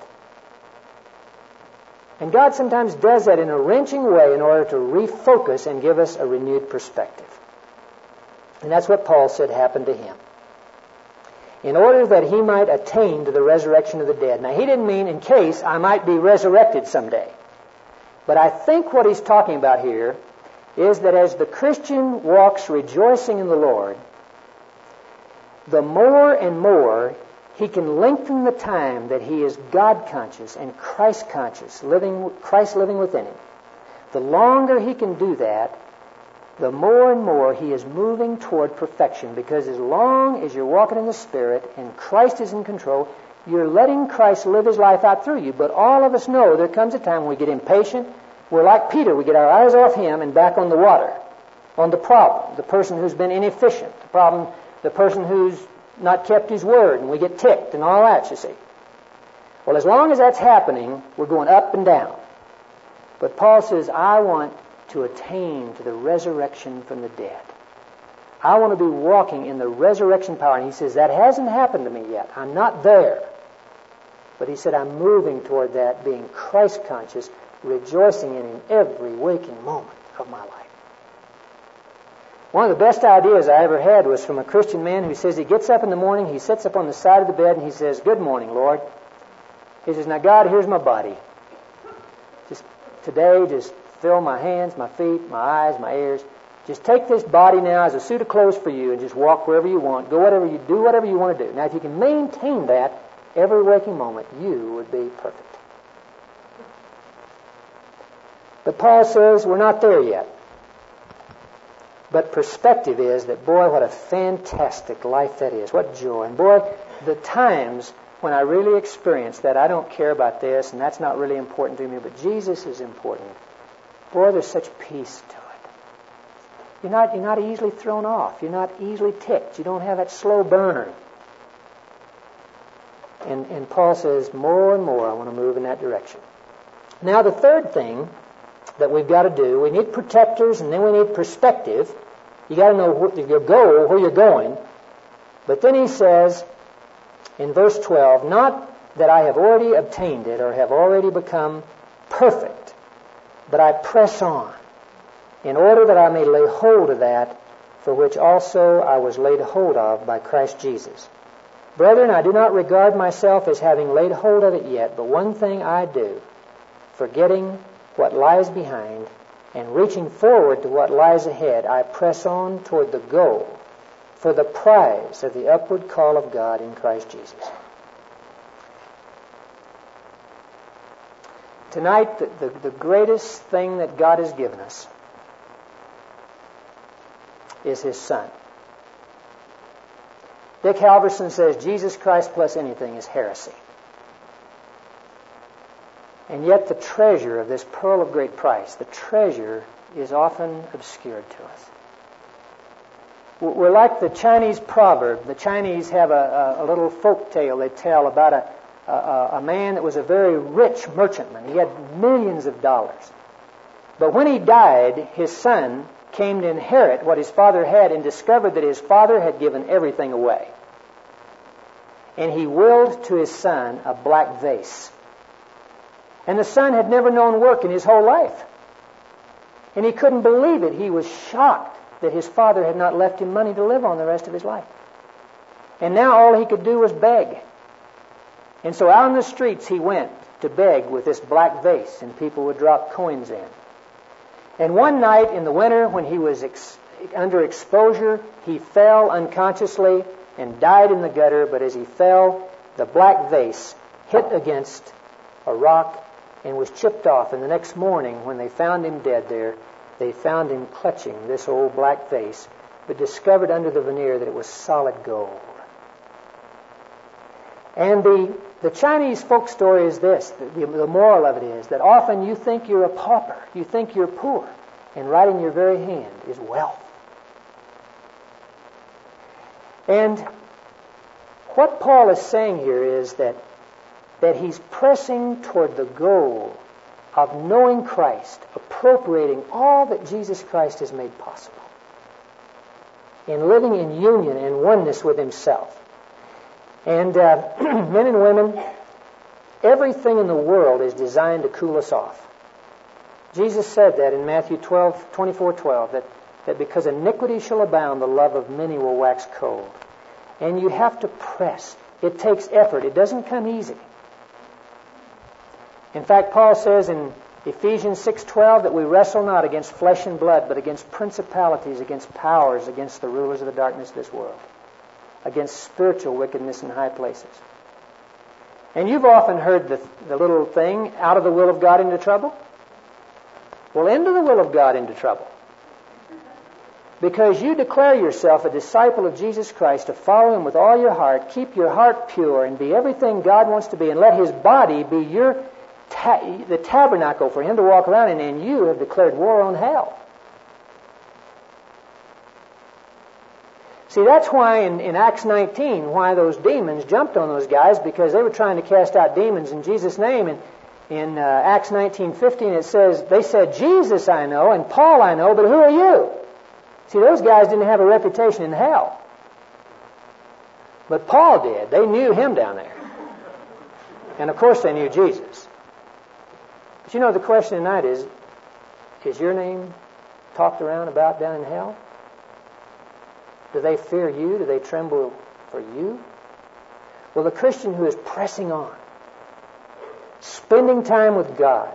And God sometimes does that in a wrenching way in order to refocus and give us a renewed perspective. And that's what Paul said happened to him. in order that he might attain to the resurrection of the dead. Now, he didn't mean in case I might be resurrected someday. But I think what he's talking about here is that as the Christian walks rejoicing in the Lord, the more and more he can lengthen the time that he is God-conscious and Christ-conscious, Christ living within him. The longer he can do that, the more and more he is moving toward perfection, because as long as you're walking in the Spirit and Christ is in control, you're letting Christ live his life out through you. But all of us know there comes a time when we get impatient. We're like Peter. We get our eyes off him and back on the water, on the problem, the person who's been inefficient, the person who's not kept his word, and we get ticked and all that, you see. Well, as long as that's happening, we're going up and down. But Paul says, I want to attain to the resurrection from the dead. I want to be walking in the resurrection power. And he says, that hasn't happened to me yet. I'm not there. But he said, I'm moving toward that, being Christ-conscious, rejoicing in him every waking moment of my life. One of the best ideas I ever had was from a Christian man who says he gets up in the morning, he sits up on the side of the bed, and he says, good morning, Lord. He says, now, God, here's my body. Today, just fill my hands, my feet, my eyes, my ears. Just take this body now as a suit of clothes for you and just walk wherever you want. Do whatever you want to do. Now, if you can maintain that every waking moment, you would be perfect. But Paul says we're not there yet. But perspective is that, boy, what a fantastic life that is. What joy. And boy, the times when I really experience that I don't care about this and that's not really important to me, but Jesus is important. Boy, there's such peace to it. You're not easily thrown off. You're not easily ticked. You don't have that slow burn. And Paul says, more and more I want to move in that direction. Now, the third thing that we've got to do, we need protectors and then we need perspective. You got to know your goal, where you're going. But then he says in verse 12, not that I have already obtained it or have already become perfect, but I press on in order that I may lay hold of that for which also I was laid hold of by Christ Jesus. Brethren, I do not regard myself as having laid hold of it yet, but one thing I do, forgetting what lies behind and reaching forward to what lies ahead, I press on toward the goal for the prize of the upward call of God in Christ Jesus. Tonight, the greatest thing that God has given us is His Son. Dick Halverson says Jesus Christ plus anything is heresy. And yet the treasure of this pearl of great price, the treasure is often obscured to us. We're like the Chinese proverb. The Chinese have a little folk tale they tell about a man that was a very rich merchantman. He had millions of dollars. But when he died, his son came to inherit what his father had and discovered that his father had given everything away. And he willed to his son a black vase. And the son had never known work in his whole life. And he couldn't believe it. He was shocked that his father had not left him money to live on the rest of his life. And now all he could do was beg. And so out on the streets he went to beg with this black vase, and people would drop coins in. And one night in the winter when he was under exposure, he fell unconsciously and died in the gutter, but as he fell, the black vase hit against a rock and was chipped off. And the next morning, when they found him dead there, they found him clutching this old black vase, but discovered under the veneer that it was solid gold. And the Chinese folk story is this, the moral of it is that often you think you're a pauper, you think you're poor, and right in your very hand is wealth. And what Paul is saying here is that he's pressing toward the goal of knowing Christ, appropriating all that Jesus Christ has made possible, in living in union and oneness with Himself. And men and women, everything in the world is designed to cool us off. Jesus said that in Matthew 24:12, that because iniquity shall abound, the love of many will wax cold. And you have to press. It takes effort. It doesn't come easy. In fact, Paul says in Ephesians 6:12 that we wrestle not against flesh and blood, but against principalities, against powers, against the rulers of the darkness of this world, against spiritual wickedness in high places. And you've often heard the little thing, out of the will of God into trouble. Well, into the will of God into trouble. Because you declare yourself a disciple of Jesus Christ, to follow Him with all your heart, keep your heart pure, and be everything God wants to be, and let His body be the tabernacle for Him to walk around in, and you have declared war on hell. See, that's why in Acts 19, why those demons jumped on those guys, because they were trying to cast out demons in Jesus' name. And in Acts 19:15 it says, they said, Jesus I know, and Paul I know, but who are you? See, those guys didn't have a reputation in hell. But Paul did. They knew him down there. And of course they knew Jesus. But you know, the question tonight is your name talked around about down in hell? Do they fear you? Do they tremble for you? Well, the Christian who is pressing on, spending time with God,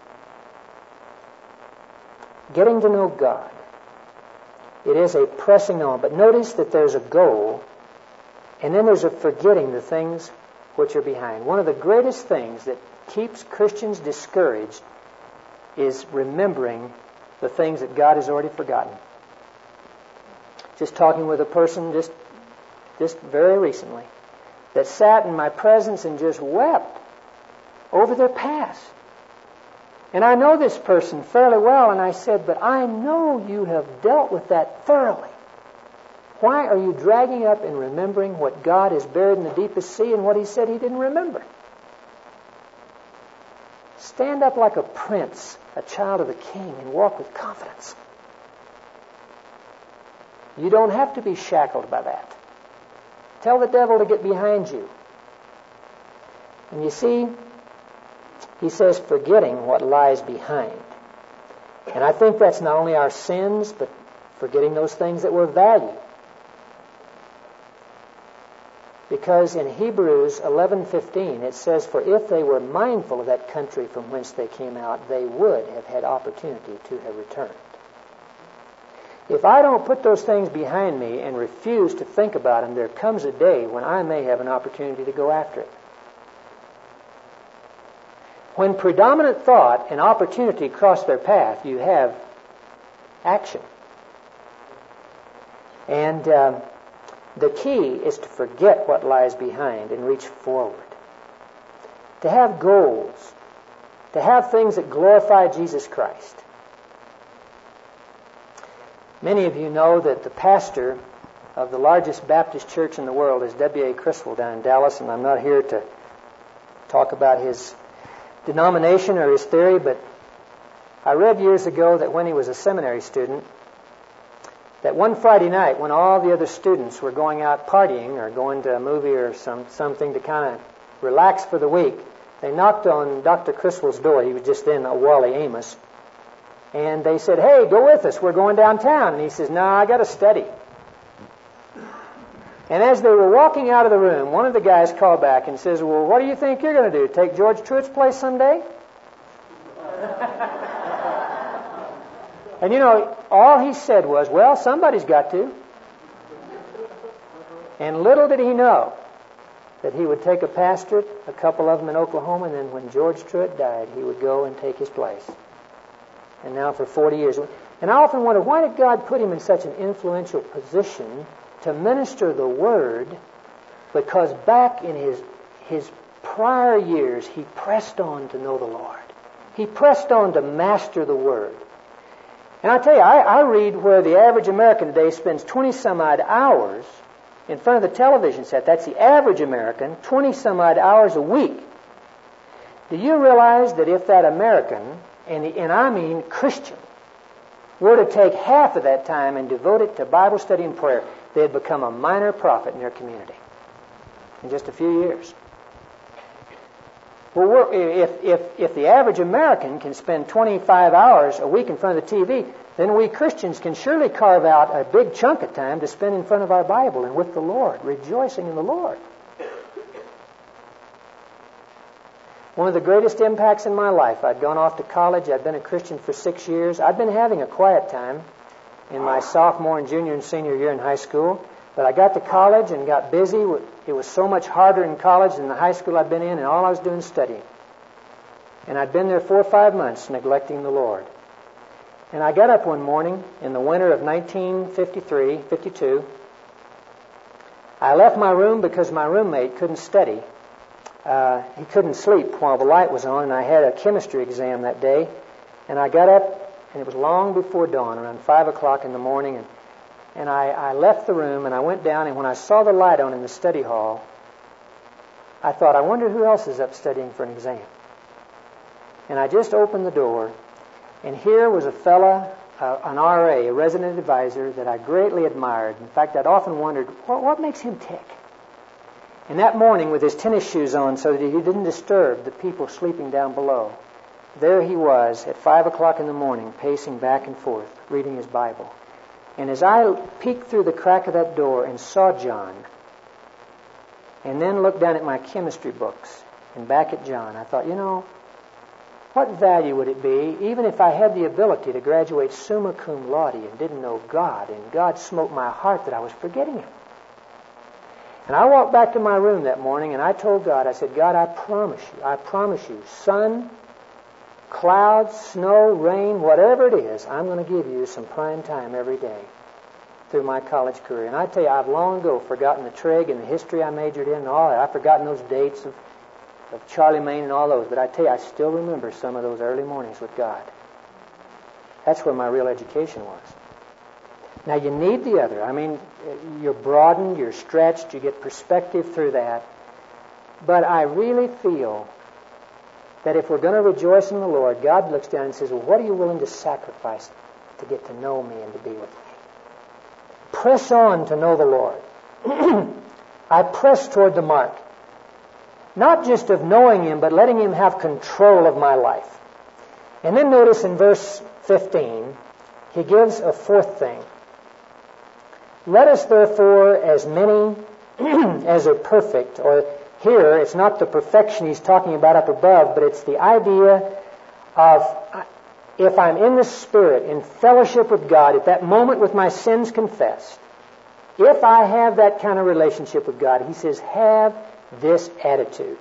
getting to know God, it is a pressing on. But notice that there's a goal, and then there's a forgetting the things which are behind. One of the greatest things that keeps Christians discouraged is remembering the things that God has already forgotten. Just talking with a person just very recently that sat in my presence and just wept over their past. And I know this person fairly well, and I said, but I know you have dealt with that thoroughly. Why are you dragging up and remembering what God has buried in the deepest sea and what He said He didn't remember? Stand up like a prince, a child of the King, and walk with confidence. You don't have to be shackled by that. Tell the devil to get behind you. And you see, he says, forgetting what lies behind. And I think that's not only our sins, but forgetting those things that were of value. Because in Hebrews 11:15 it says, for if they were mindful of that country from whence they came out, they would have had opportunity to have returned. If I don't put those things behind me and refuse to think about them, there comes a day when I may have an opportunity to go after it. When predominant thought and opportunity cross their path, you have action. And the key is to forget what lies behind and reach forward. To have goals. To have things that glorify Jesus Christ. Many of you know that the pastor of the largest Baptist church in the world is W.A. Criswell down in Dallas, and I'm not here to talk about his denomination or his theory, but I read years ago that when he was a seminary student, that one Friday night when all the other students were going out partying or going to a movie or something to kind of relax for the week, they knocked on Dr. Criswell's door. He was just then a Wally Amos. And they said, hey, go with us. We're going downtown. And he says, no, I got to study. And as they were walking out of the room, one of the guys called back and says, well, what do you think you're going to do? Take George Truett's place someday? And you know, all he said was, well, somebody's got to. And little did he know that he would take a pastorate, a couple of them in Oklahoma, and then when George Truett died, he would go and take his place. And now for 40 years. And I often wonder, why did God put him in such an influential position to minister the Word? Because back in his prior years, he pressed on to know the Lord. He pressed on to master the Word. And I tell you, I read where the average American today spends 20-some-odd hours in front of the television set. That's the average American, 20-some-odd hours a week. Do you realize that if that American, and I mean Christian, were to take half of that time and devote it to Bible study and prayer, they'd become a minor prophet in their community in just a few years. Well, if the average American can spend 25 hours a week in front of the TV, then we Christians can surely carve out a big chunk of time to spend in front of our Bible and with the Lord, rejoicing in the Lord. One of the greatest impacts in my life, I'd gone off to college, I'd been a Christian for 6 years. I'd been having a quiet time in my sophomore and junior and senior year in high school, but I got to college and got busy. It was so much harder in college than the high school I'd been in, and all I was doing was studying. And I'd been there 4 or 5 months neglecting the Lord. And I got up one morning in the winter of 1952. I left my room because my roommate couldn't study. He couldn't sleep while the light was on, and I had a chemistry exam that day. And I got up, and it was long before dawn, around 5 o'clock in the morning, and I left the room, and I went down, and when I saw the light on in the study hall, I thought, I wonder who else is up studying for an exam. And I just opened the door, and here was a fella, an RA, a resident advisor, that I greatly admired. In fact, I'd often wondered, what makes him tick? And that morning, with his tennis shoes on so that he didn't disturb the people sleeping down below, there he was at 5 o'clock in the morning, pacing back and forth, reading his Bible. And as I peeked through the crack of that door and saw John, and then looked down at my chemistry books and back at John, I thought, what value would it be, even if I had the ability to graduate summa cum laude and didn't know God, and God smote my heart that I was forgetting Him? And I walked back to my room that morning, and I told God, I said, God, I promise you, sun, clouds, snow, rain, whatever it is, I'm going to give you some prime time every day through my college career. And I tell you, I've long ago forgotten the trig and the history I majored in and all that. I've forgotten those dates of Charlie Maine and all those, but I tell you, I still remember some of those early mornings with God. That's where my real education was. Now, you need the other. I mean, you're broadened, you're stretched, you get perspective through that. But I really feel that if we're going to rejoice in the Lord, God looks down and says, well, what are you willing to sacrifice to get to know me and to be with me? Press on to know the Lord. I press toward the mark. Not just of knowing Him, but letting Him have control of my life. And then notice in verse 15, he gives a fourth thing. Let us therefore, as many as are perfect, or here it's not the perfection he's talking about up above, but it's the idea of if I'm in the Spirit, in fellowship with God, at that moment with my sins confessed, if I have that kind of relationship with God, he says, have this attitude.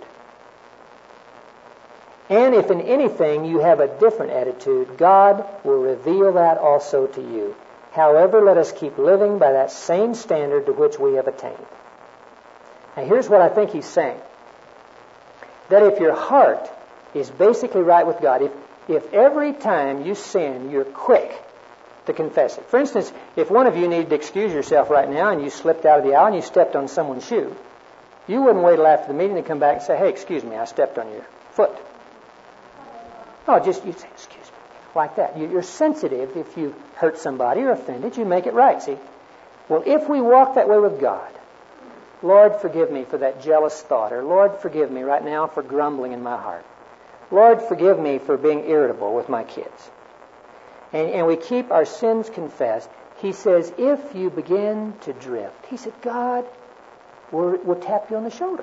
And if in anything you have a different attitude, God will reveal that also to you. However, let us keep living by that same standard to which we have attained. Now, here's what I think he's saying. That if your heart is basically right with God, if every time you sin, you're quick to confess it. For instance, if one of you needed to excuse yourself right now and you slipped out of the aisle and you stepped on someone's shoe, you wouldn't wait till after the meeting to come back and say, hey, excuse me, I stepped on your foot. No, just you'd say, excuse me, like that. You're sensitive if you hurt somebody or offended. You make it right, see? Well, if we walk that way with God, Lord, forgive me for that jealous thought, or Lord, forgive me right now for grumbling in my heart. Lord, forgive me for being irritable with my kids. And we keep our sins confessed. He says, if you begin to drift, he said, God will tap you on the shoulder.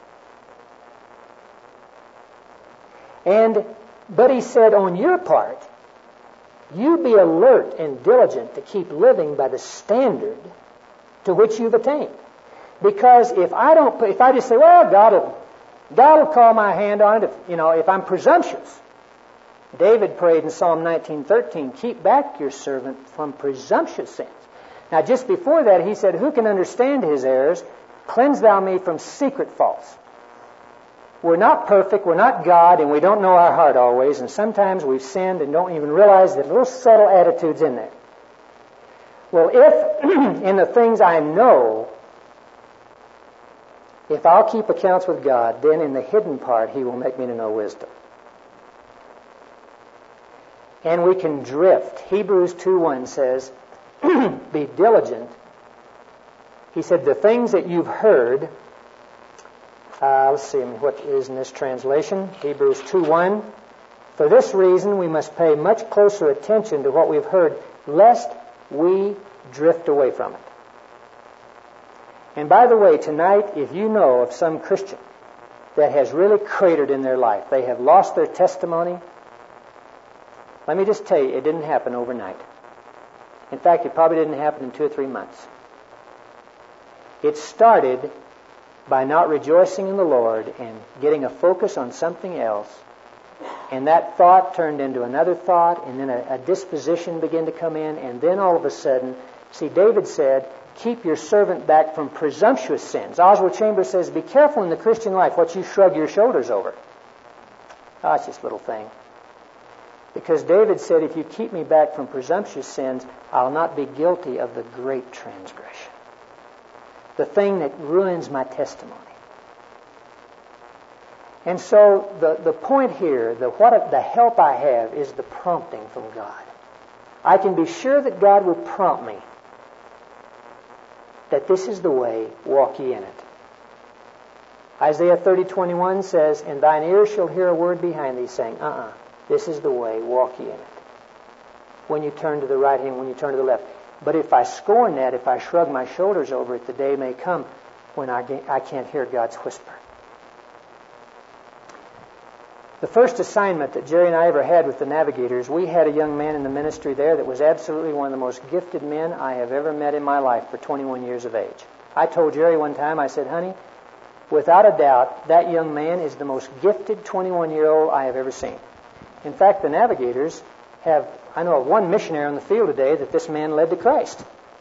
But he said, on your part, you be alert and diligent to keep living by the standard to which you've attained. Because if I just say, well, God will call my hand on it if I'm presumptuous. David prayed in Psalm 19:13, keep back your servant from presumptuous sins. Now, just before that, he said, who can understand his errors? Cleanse thou me from secret faults. We're not perfect, we're not God, and we don't know our heart always, and sometimes we've sinned and don't even realize that little subtle attitudes in there. Well, if in the things I know, if I'll keep accounts with God, then in the hidden part, he will make me to know wisdom. And we can drift. Hebrews 2:1 says, be diligent. He said, the things that you've heard, let's see what is in this translation. Hebrews 2:1. For this reason, we must pay much closer attention to what we've heard, lest we drift away from it. And by the way, tonight, if you know of some Christian that has really cratered in their life, they have lost their testimony, let me just tell you, it didn't happen overnight. In fact, it probably didn't happen in 2 or 3 months. It started by not rejoicing in the Lord and getting a focus on something else. And that thought turned into another thought, and then a disposition began to come in, and then all of a sudden, see, David said, keep your servant back from presumptuous sins. Oswald Chambers says, be careful in the Christian life what you shrug your shoulders over. Oh, it's just a little thing. Because David said, if you keep me back from presumptuous sins, I'll not be guilty of the great transgression. The thing that ruins my testimony. And so the point here, the help I have is the prompting from God. I can be sure that God will prompt me that this is the way, walk ye in it. Isaiah 30:21 says, and thine ears shall hear a word behind thee saying, this is the way, walk ye in it. When you turn to the right hand, when you turn to the left. But if I scorn that, if I shrug my shoulders over it, the day may come when I can't hear God's whisper. The first assignment that Jerry and I ever had with the Navigators, we had a young man in the ministry there that was absolutely one of the most gifted men I have ever met in my life for 21 years of age. I told Jerry one time, I said, honey, without a doubt, that young man is the most gifted 21-year-old I have ever seen. In fact, the Navigators have, I know of one missionary on the field today that this man led to Christ.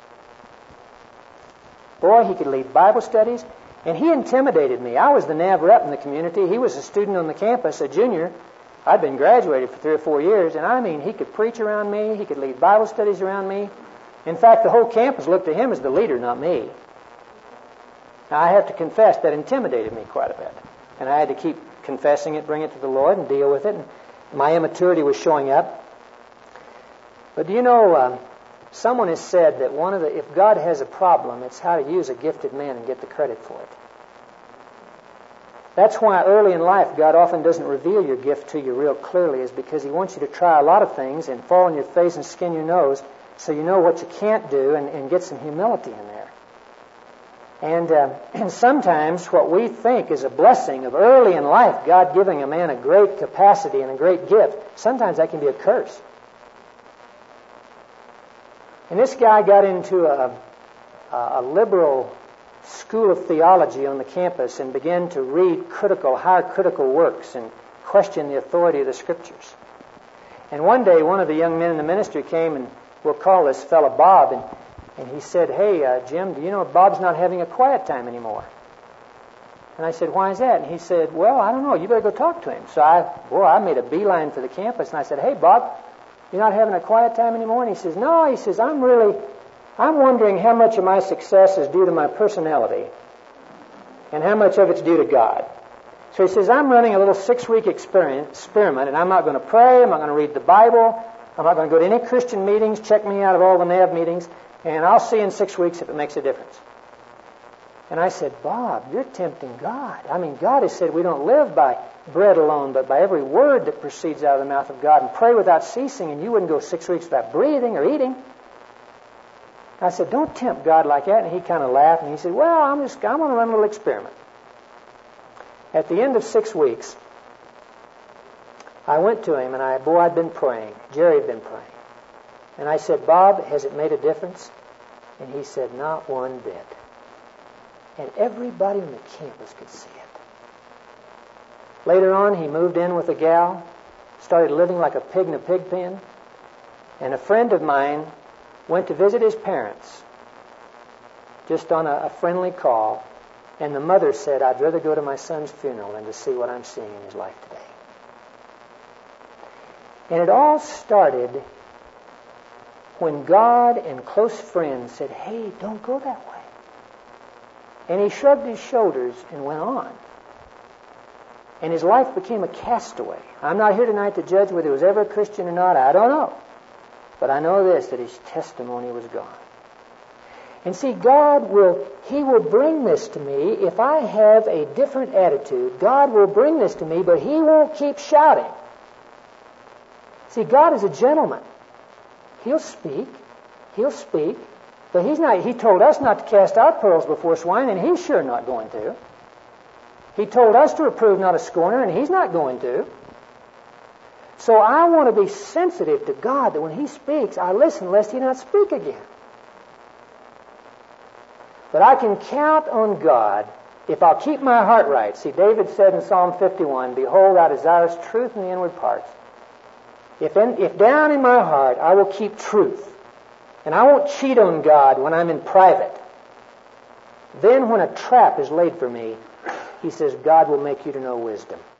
Boy, he could lead Bible studies. And he intimidated me. I was the NAV rep in the community. He was a student on the campus, a junior. I'd been graduated for 3 or 4 years. And I mean, he could preach around me. He could lead Bible studies around me. In fact, the whole campus looked to him as the leader, not me. Now, I have to confess that intimidated me quite a bit. And I had to keep confessing it, bring it to the Lord, and deal with it. And my immaturity was showing up. But do you know, someone has said that if God has a problem, it's how to use a gifted man and get the credit for it. That's why early in life God often doesn't reveal your gift to you real clearly, is because He wants you to try a lot of things and fall on your face and skin your nose so you know what you can't do and get some humility in there. And sometimes what we think is a blessing of early in life, God giving a man a great capacity and a great gift, sometimes that can be a curse. And this guy got into a liberal school of theology on the campus and began to read higher critical works and question the authority of the Scriptures. And one day, one of the young men in the ministry came, and we'll call this fellow Bob, and he said, hey, Jim, do you know Bob's not having a quiet time anymore? And I said, why is that? And he said, well, I don't know. You better go talk to him. So I made a beeline for the campus, and I said, hey, Bob, you're not having a quiet time anymore? And he says, no. He says, I'm wondering how much of my success is due to my personality and how much of it's due to God. So he says, I'm running a little 6-week experiment, and I'm not going to pray, I'm not going to read the Bible, I'm not going to go to any Christian meetings, check me out of all the NAV meetings, and I'll see in 6 weeks if it makes a difference. And I said, Bob, you're tempting God. I mean, God has said we don't live by bread alone, but by every word that proceeds out of the mouth of God, and pray without ceasing, and you wouldn't go 6 weeks without breathing or eating. I said, don't tempt God like that. And he kind of laughed, and he said, well, I'm going to run a little experiment. At the end of 6 weeks, I went to him, and I'd been praying. Jerry had been praying. And I said, Bob, has it made a difference? And he said, not one bit. And everybody on the campus could see it. Later on, he moved in with a gal, started living like a pig in a pig pen, and a friend of mine went to visit his parents, just on a friendly call, and the mother said, I'd rather go to my son's funeral than to see what I'm seeing in his life today. And it all started when God and close friends said, hey, don't go that way. And he shrugged his shoulders and went on. And his life became a castaway. I'm not here tonight to judge whether he was ever a Christian or not. I don't know. But I know this, that his testimony was gone. And see, He will bring this to me if I have a different attitude. God will bring this to me, but He won't keep shouting. See, God is a gentleman. He'll speak. He'll speak. But He told us not to cast our pearls before swine, and He's sure not going to. He told us to reprove not a scorner, and He's not going to. So I want to be sensitive to God, that when He speaks, I listen lest He not speak again. But I can count on God if I'll keep my heart right. See, David said in Psalm 51, "Behold, thou desirest truth in the inward parts." If down in my heart I will keep truth, and I won't cheat on God when I'm in private, then when a trap is laid for me, He says, God will make you to know wisdom.